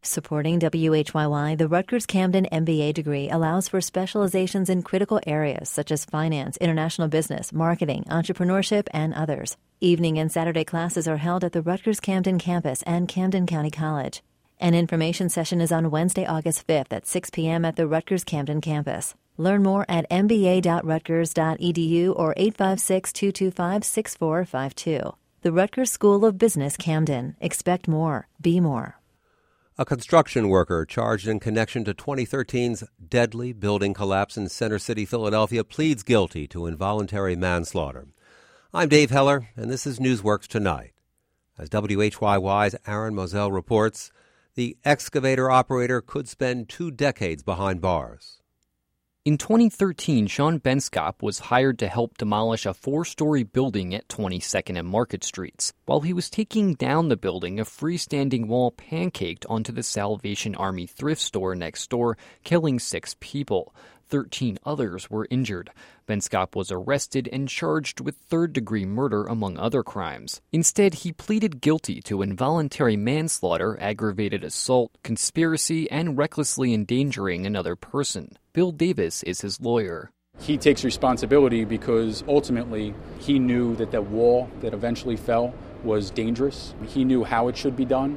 Supporting WHYY, the Rutgers-Camden MBA degree allows for specializations in critical areas such as finance, international business, marketing, entrepreneurship, and others. Evening and Saturday classes are held at the Rutgers-Camden campus and Camden County College. An information session is on Wednesday, August 5th at 6 p.m. at the Rutgers-Camden campus. Learn more at mba.rutgers.edu or 856-225-6452. The Rutgers School of Business, Camden. Expect more. Be more. A construction worker charged in connection to 2013's deadly building collapse in Center City, Philadelphia, pleads guilty to involuntary manslaughter. I'm Dave Heller, and this is Newsworks Tonight. As WHYY's Aaron Moselle reports, the excavator operator could spend 2 decades behind bars. In 2013, Sean Benskop was hired to help demolish a 4-story building at 22nd and Market Streets. While he was taking down the building, a freestanding wall pancaked onto the Salvation Army thrift store next door, killing 6 people. 13 others were injured. Benskop was arrested and charged with third-degree murder, among other crimes. Instead, he pleaded guilty to involuntary manslaughter, aggravated assault, conspiracy, and recklessly endangering another person. Bill Davis is his lawyer. He takes responsibility because ultimately he knew that that wall that eventually fell was dangerous. He knew how it should be done,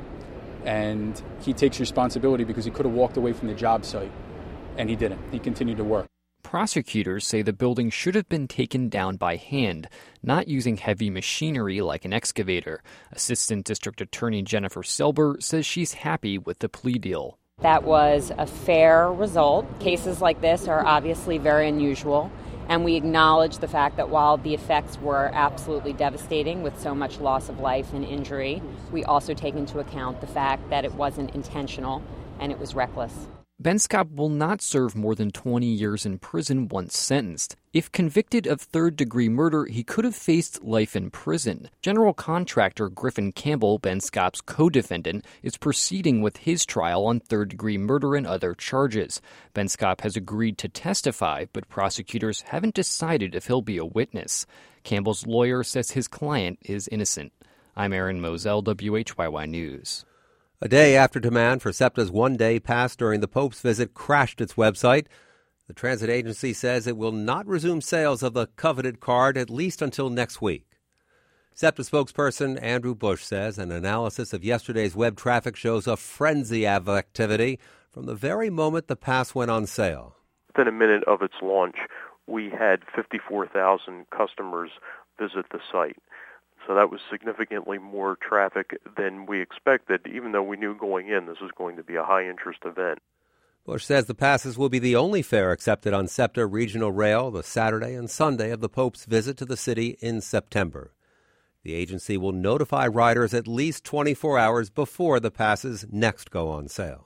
and he takes responsibility because he could have walked away from the job site. And he didn't. He continued to work. Prosecutors say the building should have been taken down by hand, not using heavy machinery like an excavator. Assistant District Attorney Jennifer Selber says she's happy with the plea deal. That was a fair result. Cases like this are obviously very unusual, and we acknowledge the fact that while the effects were absolutely devastating with so much loss of life and injury, we also take into account the fact that it wasn't intentional and it was reckless. Benskop will not serve more than 20 years in prison once sentenced. If convicted of third-degree murder, he could have faced life in prison. General contractor Griffin Campbell, Benskop's co-defendant, is proceeding with his trial on third-degree murder and other charges. Benskop has agreed to testify, but prosecutors haven't decided if he'll be a witness. Campbell's lawyer says his client is innocent. I'm Aaron Moselle, WHYY News. A day after demand for SEPTA's one-day pass during the Pope's visit crashed its website, the transit agency says it will not resume sales of the coveted card at least until next week. SEPTA spokesperson Andrew Bush says an analysis of yesterday's web traffic shows a frenzy of activity from the very moment the pass went on sale. Within a minute of its launch, we had 54,000 customers visit the site. So that was significantly more traffic than we expected, even though we knew going in this was going to be a high-interest event. Bush says the passes will be the only fare accepted on SEPTA Regional Rail the Saturday and Sunday of the Pope's visit to the city in September. The agency will notify riders at least 24 hours before the passes next go on sale.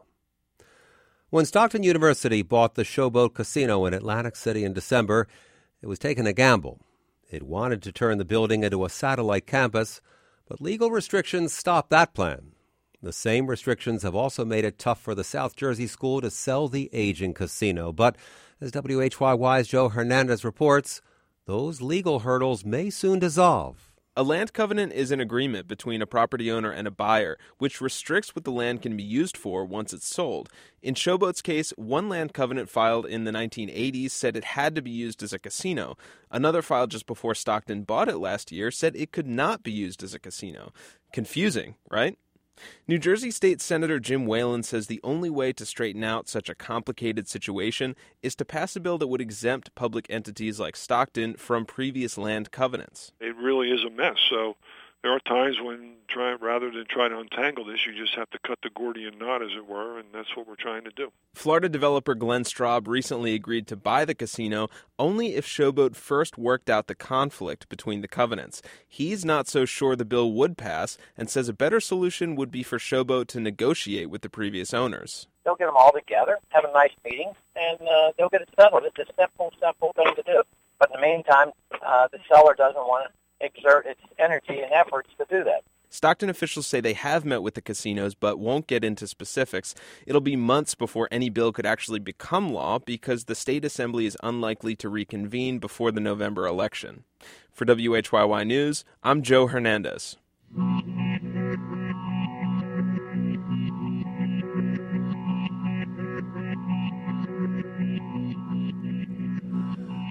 When Stockton University bought the Showboat Casino in Atlantic City in December, it was taking a gamble. It wanted to turn the building into a satellite campus, but legal restrictions stopped that plan. The same restrictions have also made it tough for the South Jersey school to sell the aging casino. But as WHYY's Joe Hernandez reports, those legal hurdles may soon dissolve. A land covenant is an agreement between a property owner and a buyer, which restricts what the land can be used for once it's sold. In Showboat's case, one land covenant filed in the 1980s said it had to be used as a casino. Another filed just before Stockton bought it last year said it could not be used as a casino. Confusing, right? New Jersey State Senator Jim Whalen says the only way to straighten out such a complicated situation is to pass a bill that would exempt public entities like Stockton from previous land covenants. It really is a mess. So there are times when, rather than try to untangle this, you just have to cut the Gordian knot, as it were, and that's what we're trying to do. Florida developer Glenn Straub recently agreed to buy the casino only if Showboat first worked out the conflict between the covenants. He's not so sure the bill would pass and says a better solution would be for Showboat to negotiate with the previous owners. They'll get them all together, have a nice meeting, and they'll get it settled. It's a simple thing to do. But in the meantime, the seller doesn't want to exert its energy and efforts to do that. Stockton officials say they have met with the casinos but won't get into specifics. It'll be months before any bill could actually become law because the state assembly is unlikely to reconvene before the November election. For WHYY News, I'm Joe Hernandez.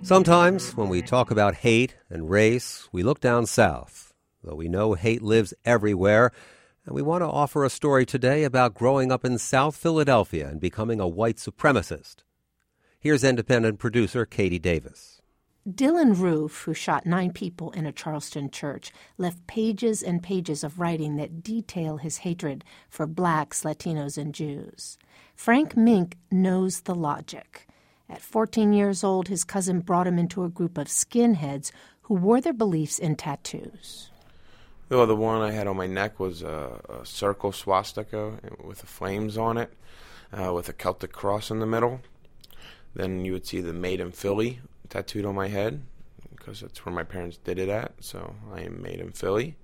Sometimes when we talk about hate and race, we look down south, though we know hate lives everywhere, and we want to offer a story today about growing up in South Philadelphia and becoming a white supremacist. Here's independent producer Katie Davis. Dylan Roof, who shot 9 people in a Charleston church, left pages and pages of writing that detail his hatred for blacks, Latinos, and Jews. Frank Mink knows the logic. At 14 years old, his cousin brought him into a group of skinheads who wore their beliefs in tattoos. Well, the one I had on my neck was a circle swastika with the flames on it, with a Celtic cross in the middle. Then you would see the Made in Philly tattooed on my head, because that's where my parents did it at, so I am Made in Philly.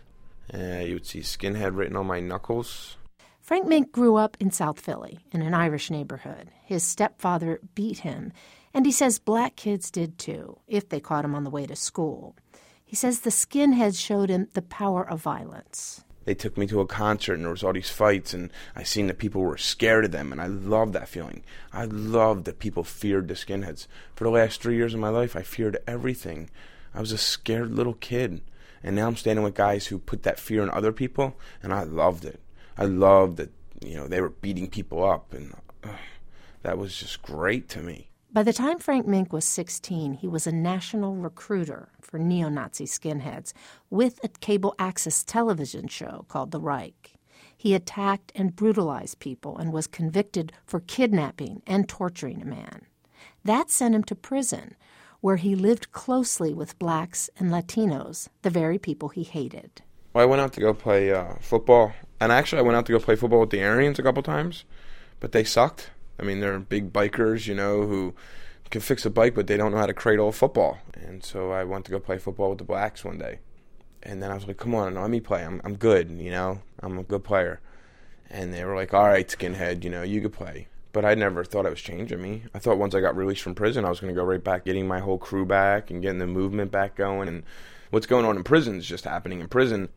You would see skinhead written on my knuckles. Frank Mink grew up in South Philly, in an Irish neighborhood. His stepfather beat him, and he says black kids did too, if they caught him on the way to school. He says the skinheads showed him the power of violence. They took me to a concert, and there was all these fights, and I seen that people were scared of them, and I loved that feeling. I loved that people feared the skinheads. For the last 3 years of my life, I feared everything. I was a scared little kid, and now I'm standing with guys who put that fear in other people, and I loved it. I loved that, they were beating people up, and that was just great to me. By the time Frank Mink was 16, he was a national recruiter for neo-Nazi skinheads with a cable access television show called The Reich. He attacked and brutalized people and was convicted for kidnapping and torturing a man. That sent him to prison, where he lived closely with blacks and Latinos, the very people he hated. Well, I went out to go play football, and actually I went out to go play football with the Aryans a couple times, but they sucked. I mean, they're big bikers, who can fix a bike, but they don't know how to cradle a football. And so I went to go play football with the blacks one day. And then I was like, come on, let me play. I'm good, I'm a good player. And they were like, all right, skinhead, you could play. But I never thought it was changing me. I thought once I got released from prison, I was going to go right back, getting my whole crew back and getting the movement back going. And what's going on in prison is just happening in prison.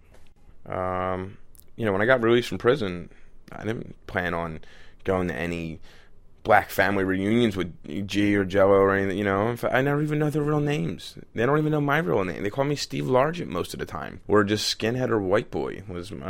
When I got released from prison, I didn't plan on going to any black family reunions with G or Jello or anything, I never even know their real names. They don't even know my real name. They call me Steve Largent most of the time. Or just skinhead or white boy.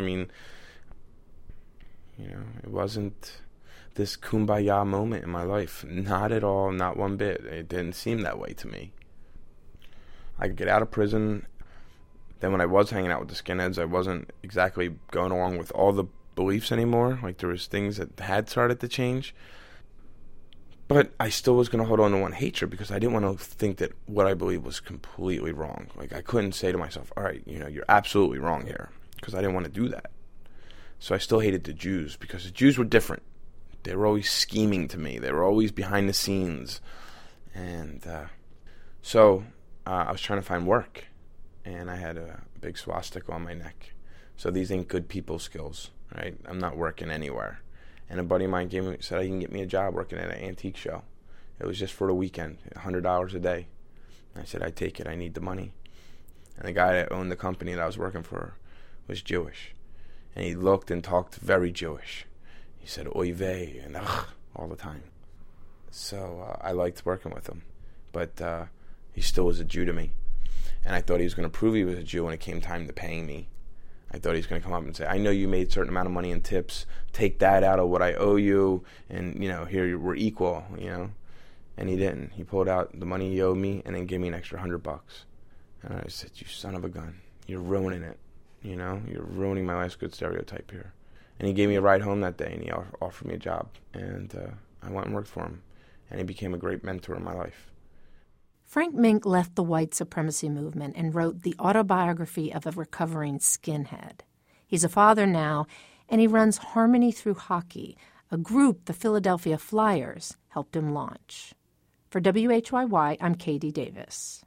It wasn't this kumbaya moment in my life. Not at all, not one bit. It didn't seem that way to me. I could get out of prison. Then when I was hanging out with the skinheads, I wasn't exactly going along with all the beliefs anymore. Like, there was things that had started to change. But I still was going to hold on to one hatred because I didn't want to think that what I believed was completely wrong. Like, I couldn't say to myself, all right, you're absolutely wrong here, because I didn't want to do that. So I still hated the Jews because the Jews were different. They were always scheming to me. They were always behind the scenes. And so I was trying to find work, and I had a big swastika on my neck. So these ain't good people skills, right? I'm not working anywhere. And a buddy of mine said he can get me a job working at an antique show. It was just for the weekend, $100 a day. I said, I'd take it. I need the money. And the guy that owned the company that I was working for was Jewish. And he looked and talked very Jewish. He said, oy vey, and all the time. So I liked working with him. But he still was a Jew to me. And I thought he was going to prove he was a Jew when it came time to paying me. I thought he was going to come up and say, I know you made a certain amount of money in tips. Take that out of what I owe you, and, here we're equal, And he didn't. He pulled out the money he owed me and then gave me an extra $100. And I said, you son of a gun. You're ruining it. You're ruining my last good stereotype here. And he gave me a ride home that day, and he offered me a job. And I went and worked for him. And he became a great mentor in my life. Frank Mink left the white supremacy movement and wrote the autobiography of a recovering skinhead. He's a father now, and he runs Harmony Through Hockey, a group the Philadelphia Flyers helped him launch. For WHYY, I'm Katie Davis.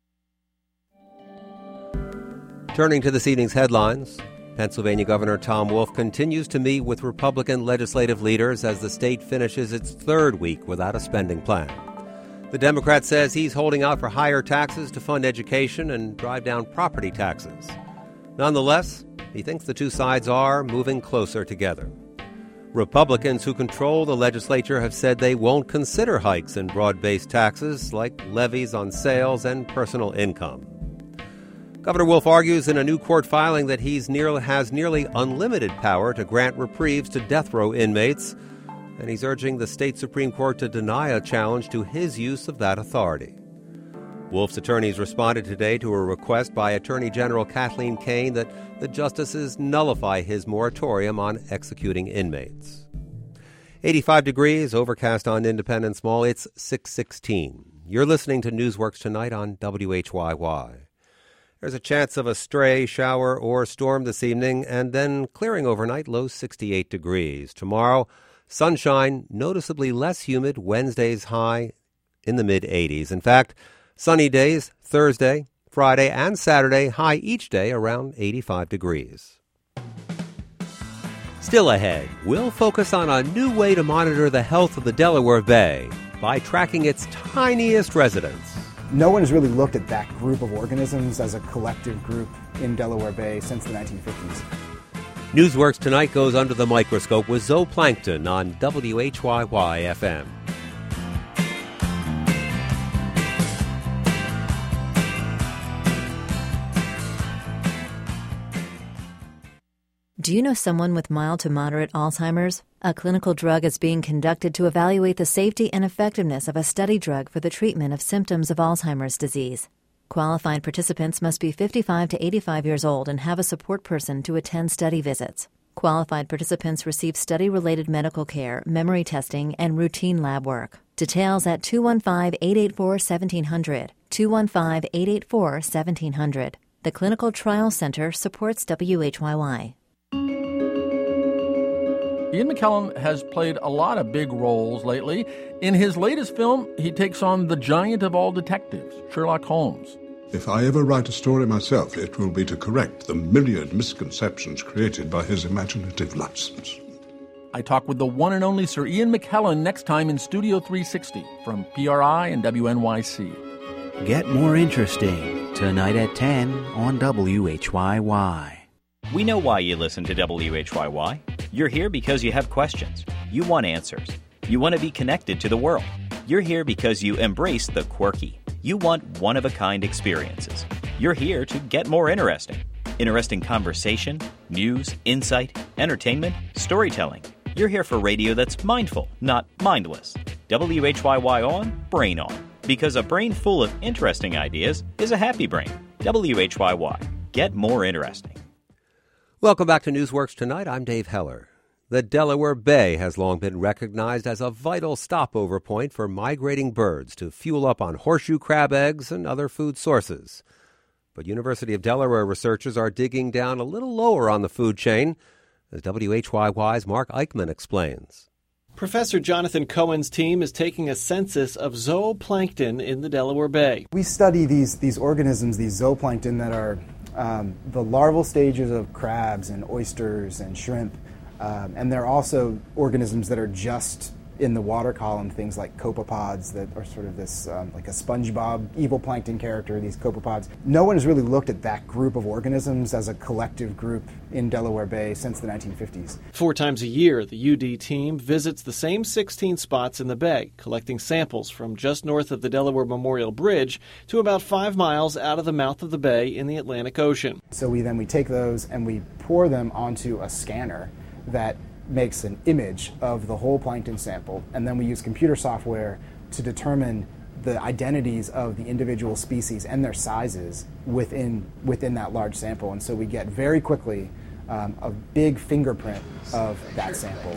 Turning to this evening's headlines, Pennsylvania Governor Tom Wolf continues to meet with Republican legislative leaders as the state finishes its third week without a spending plan. The Democrat says he's holding out for higher taxes to fund education and drive down property taxes. Nonetheless, he thinks the two sides are moving closer together. Republicans who control the legislature have said they won't consider hikes in broad-based taxes like levies on sales and personal income. Governor Wolf argues in a new court filing that he has nearly unlimited power to grant reprieves to death row inmates, and he's urging the state Supreme Court to deny a challenge to his use of that authority. Wolf's attorneys responded today to a request by Attorney General Kathleen Kane that the justices nullify his moratorium on executing inmates. 85 degrees, overcast on Independence Mall. It's 6:16. You're listening to Newsworks Tonight on WHYY. There's a chance of a stray shower or storm this evening, and then clearing overnight, low 68 degrees. Tomorrow, sunshine, noticeably less humid. Wednesday's high in the mid-80s. In fact, sunny days Thursday, Friday, and Saturday, high each day around 85 degrees. Still ahead, we'll focus on a new way to monitor the health of the Delaware Bay by tracking its tiniest residents. No one has really looked at that group of organisms as a collective group in Delaware Bay since the 1950s. Newsworks Tonight goes under the microscope with zooplankton on WHYY-FM. Do you know someone with mild to moderate Alzheimer's? A clinical drug is being conducted to evaluate the safety and effectiveness of a study drug for the treatment of symptoms of Alzheimer's disease. Qualified participants must be 55 to 85 years old and have a support person to attend study visits. Qualified participants receive study-related medical care, memory testing, and routine lab work. Details at 215-884-1700, 215-884-1700. The Clinical Trial Center supports WHYY. Ian McKellen has played a lot of big roles lately. In his latest film, he takes on the giant of all detectives, Sherlock Holmes. If I ever write a story myself, it will be to correct the myriad misconceptions created by his imaginative license. I talk with the one and only Sir Ian McKellen next time in Studio 360 from PRI and WNYC. Get more interesting tonight at 10 on WHYY. We know why you listen to WHYY. You're here because you have questions. You want answers. You want to be connected to the world. You're here because you embrace the quirky. You want one-of-a-kind experiences. You're here to get more interesting. Interesting conversation, news, insight, entertainment, storytelling. You're here for radio that's mindful, not mindless. WHYY on, brain on. Because a brain full of interesting ideas is a happy brain. WHYY. Get more interesting. Welcome back to Newsworks Tonight. I'm Dave Heller. The Delaware Bay has long been recognized as a vital stopover point for migrating birds to fuel up on horseshoe crab eggs and other food sources. But University of Delaware researchers are digging down a little lower on the food chain, as WHYY's Mark Eichmann explains. Professor Jonathan Cohen's team is taking a census of zooplankton in the Delaware Bay. We study these organisms, these zooplankton that are the larval stages of crabs and oysters and shrimp, and they're also organisms that are just in the water column, things like copepods that are sort of this like a SpongeBob evil plankton character, these copepods. No one has really looked at that group of organisms as a collective group in Delaware Bay since the 1950s. 4 times a year, the UD team visits the same 16 spots in the bay, collecting samples from just north of the Delaware Memorial Bridge to about 5 miles out of the mouth of the bay in the Atlantic Ocean. So we take those and we pour them onto a scanner that makes an image of the whole plankton sample, and then we use computer software to determine the identities of the individual species and their sizes within that large sample. And so we get very quickly a big fingerprint of that sample.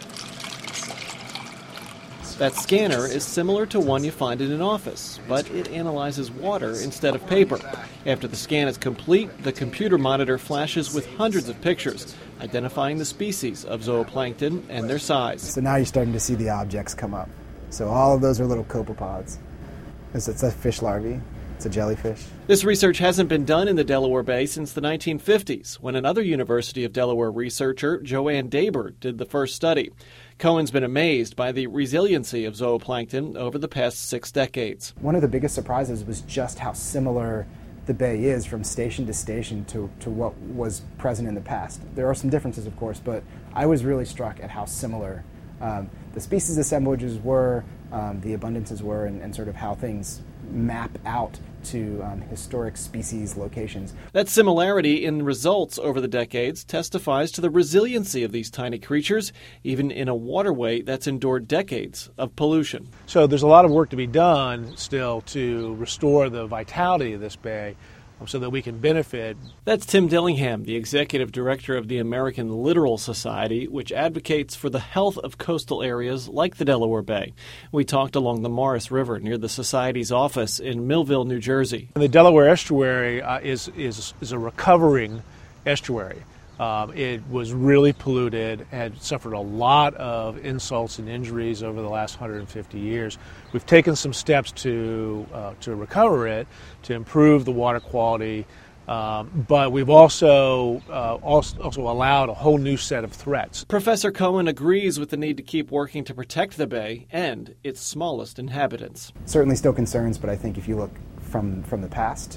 That scanner is similar to one you find in an office, but it analyzes water instead of paper. After the scan is complete, the computer monitor flashes with hundreds of pictures, identifying the species of zooplankton and their size. So now you're starting to see the objects come up. So all of those are little copepods. It's a fish larvae. It's a jellyfish. This research hasn't been done in the Delaware Bay since the 1950s, when another University of Delaware researcher, Joanne Daber, did the first study. Cohen's been amazed by the resiliency of zooplankton over the past 6 decades. One of the biggest surprises was just how similar the Bay is from station to station to what was present in the past. There are some differences, of course, but I was really struck at how similar the species assemblages were, the abundances were, and sort of how things map out to historic species locations. That similarity in results over the decades testifies to the resiliency of these tiny creatures, even in a waterway that's endured decades of pollution. So there's a lot of work to be done still to restore the vitality of this bay so that we can benefit. That's Tim Dillingham, the executive director of the American Littoral Society, which advocates for the health of coastal areas like the Delaware Bay. We talked along the Morris River near the Society's office in Millville, New Jersey. The Delaware estuary is a recovering estuary. It was really polluted, had suffered a lot of insults and injuries over the last 150 years. We've taken some steps to recover it, to improve the water quality, but we've also allowed a whole new set of threats. Professor Cohen agrees with the need to keep working to protect the bay and its smallest inhabitants. Certainly still concerns, but I think if you look from the past,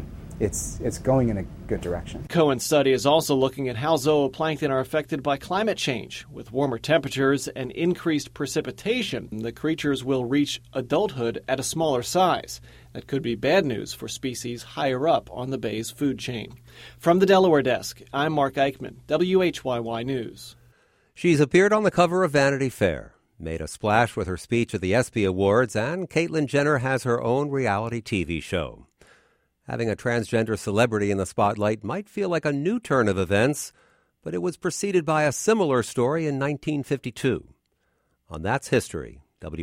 it's going in a good direction. Cohen's study is also looking at how zooplankton are affected by climate change. With warmer temperatures and increased precipitation, the creatures will reach adulthood at a smaller size. That could be bad news for species higher up on the bay's food chain. From the Delaware desk, I'm Mark Eichmann, WHYY News. She's appeared on the cover of Vanity Fair, made a splash with her speech at the ESPY Awards, and Caitlyn Jenner has her own reality TV show. Having a transgender celebrity in the spotlight might feel like a new turn of events, but it was preceded by a similar story in 1952. On That's History,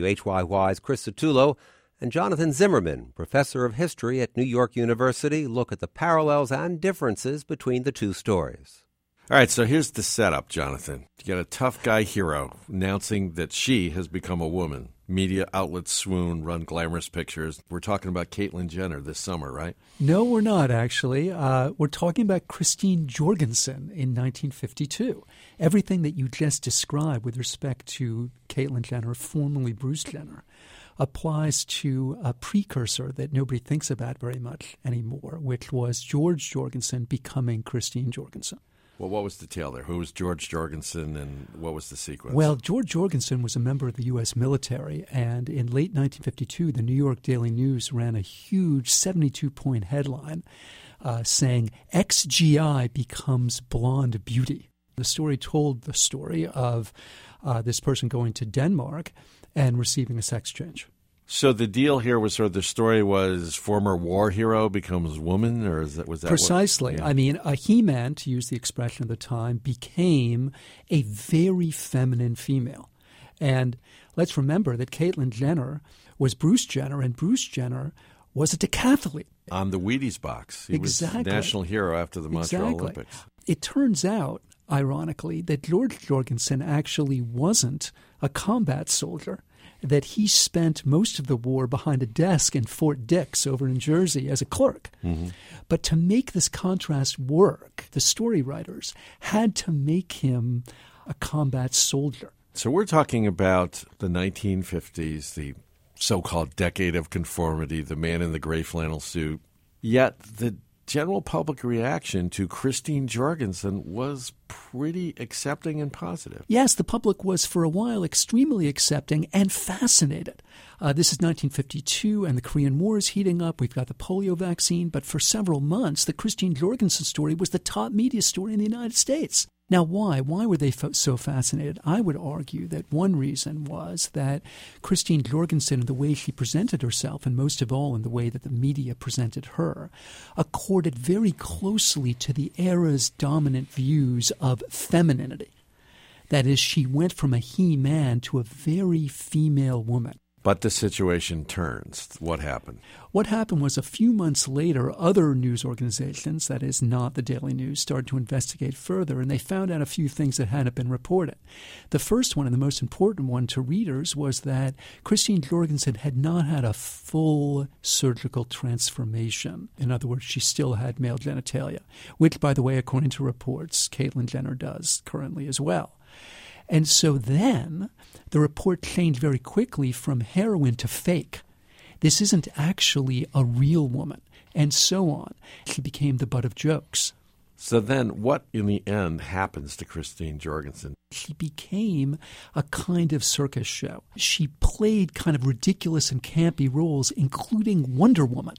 WHYY's Chris Satullo and Jonathan Zimmerman, professor of history at New York University, look at the parallels and differences between the two stories. All right, so here's the setup, Jonathan. You got a tough guy hero announcing that she has become a woman. Media outlets swoon, run glamorous pictures. We're talking about Caitlyn Jenner this summer, right? No, we're not, actually. We're talking about Christine Jorgensen in 1952. Everything that you just described with respect to Caitlyn Jenner, formerly Bruce Jenner, applies to a precursor that nobody thinks about very much anymore, which was George Jorgensen becoming Christine Jorgensen. Well, what was the tale there? Who was George Jorgensen and what was the sequence? Well, George Jorgensen was a member of the U.S. military, and in late 1952, the New York Daily News ran a huge 72-point headline saying, "Ex-GI becomes blonde beauty." The story told the story of this person going to Denmark and receiving a sex change. So the deal here was the story was former war hero becomes woman, or was that precisely? Yeah. I mean, a He-Man, to use the expression of the time, became a very feminine female. And let's remember that Caitlyn Jenner was Bruce Jenner, and Bruce Jenner was a decathlete. On the Wheaties box. He was national hero after the Montreal Olympics. It turns out, ironically, that George Jorgensen actually wasn't a combat soldier, that he spent most of the war behind a desk in Fort Dix over in Jersey as a clerk. Mm-hmm. But to make this contrast work, the story writers had to make him a combat soldier. So we're talking about the 1950s, the so-called decade of conformity, the man in the gray flannel suit. Yet the general public reaction to Christine Jorgensen was pretty accepting and positive. Yes, the public was for a while extremely accepting and fascinated. This is 1952, and the Korean War is heating up. We've got the polio vaccine, but for several months, the Christine Jorgensen story was the top media story in the United States. Now, why? Why were they so fascinated? I would argue that one reason was that Christine Jorgensen, and the way she presented herself, and most of all in the way that the media presented her, accorded very closely to the era's dominant views of femininity. That is, she went from a he-man to a very female woman. But the situation turns. What happened? What happened was a few months later, other news organizations, that is not the Daily News, started to investigate further, and they found out a few things that hadn't been reported. The first one, and the most important one to readers, was that Christine Jorgensen had not had a full surgical transformation. In other words, she still had male genitalia, which, by the way, according to reports, Caitlyn Jenner does currently as well. And so then the report changed very quickly from heroine to fake. This isn't actually a real woman. and so on. She became the butt of jokes. So then what, in the end, happens to Christine Jorgensen? She became a kind of circus show. She played kind of ridiculous and campy roles, including Wonder Woman.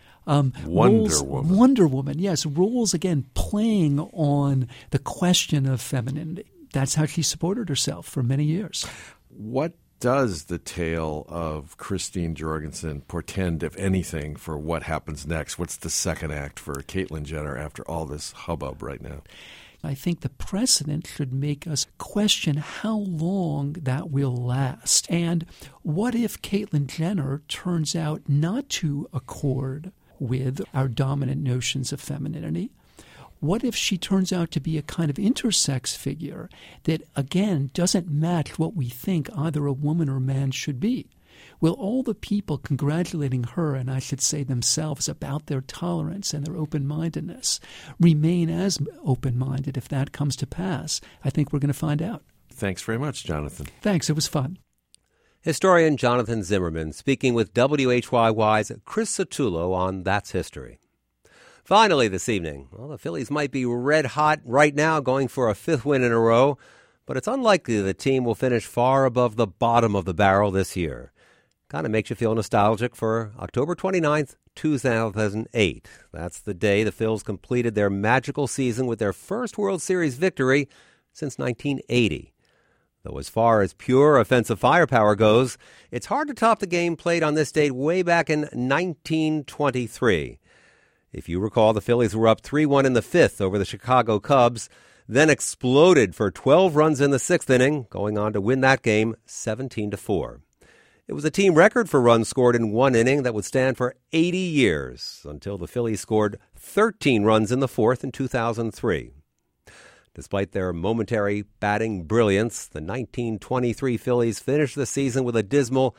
Wonder Woman, yes. Roles, again, playing on the question of femininity. That's how she supported herself for many years. What does the tale of Christine Jorgensen portend, if anything, for what happens next? What's the second act for Caitlyn Jenner after all this hubbub right now? I think the precedent should make us question how long that will last. And what if Caitlyn Jenner turns out not to accord with our dominant notions of femininity? What if she turns out to be a kind of intersex figure that, again, doesn't match what we think either a woman or man should be? Will all the people congratulating her, and I should say themselves, about their tolerance and their open-mindedness remain as open-minded if that comes to pass? I think we're going to find out. Thanks very much, Jonathan. Thanks. It was fun. Historian Jonathan Zimmerman speaking with WHYY's Chris Satullo on That's History. Finally this evening, well, the Phillies might be red hot right now, going for a fifth win in a row, but it's unlikely the team will finish far above the bottom of the barrel this year. Kind of makes you feel nostalgic for October 29th, 2008. That's the day the Phils completed their magical season with their first World Series victory since 1980. Though as far as pure offensive firepower goes, it's hard to top the game played on this date way back in 1923. If you recall, the Phillies were up 3-1 in the fifth over the Chicago Cubs, then exploded for 12 runs in the sixth inning, going on to win that game 17-4. It was a team record for runs scored in one inning that would stand for 80 years, until the Phillies scored 13 runs in the fourth in 2003. Despite their momentary batting brilliance, the 1923 Phillies finished the season with a dismal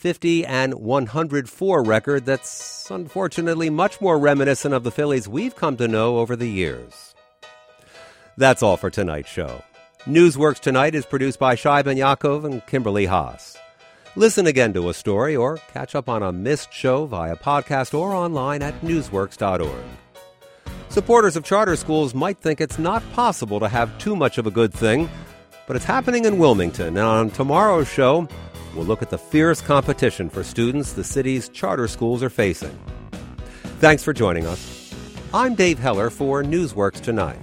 50-104 record that's unfortunately much more reminiscent of the Phillies we've come to know over the years. That's all for tonight's show. Newsworks Tonight is produced by Shai Ben Yaakov and Kimberly Haas. Listen again to a story or catch up on a missed show via podcast or online at newsworks.org. Supporters of charter schools might think it's not possible to have too much of a good thing, but it's happening in Wilmington, and on tomorrow's show, we'll look at the fierce competition for students the city's charter schools are facing. Thanks for joining us. I'm Dave Heller for Newsworks Tonight.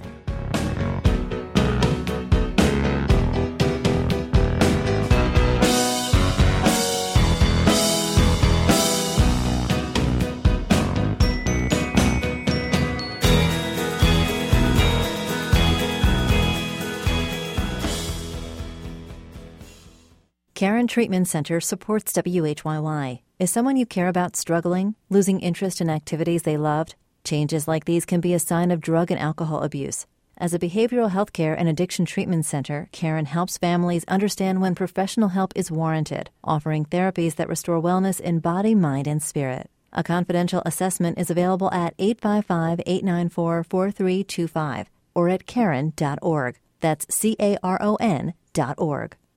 Caron Treatment Center supports WHYY. Is someone you care about struggling, losing interest in activities they loved? Changes like these can be a sign of drug and alcohol abuse. As a behavioral health care and addiction treatment center, Caron helps families understand when professional help is warranted, offering therapies that restore wellness in body, mind, and spirit. A confidential assessment is available at 855-894-4325 or at caron.org. That's CARON.org.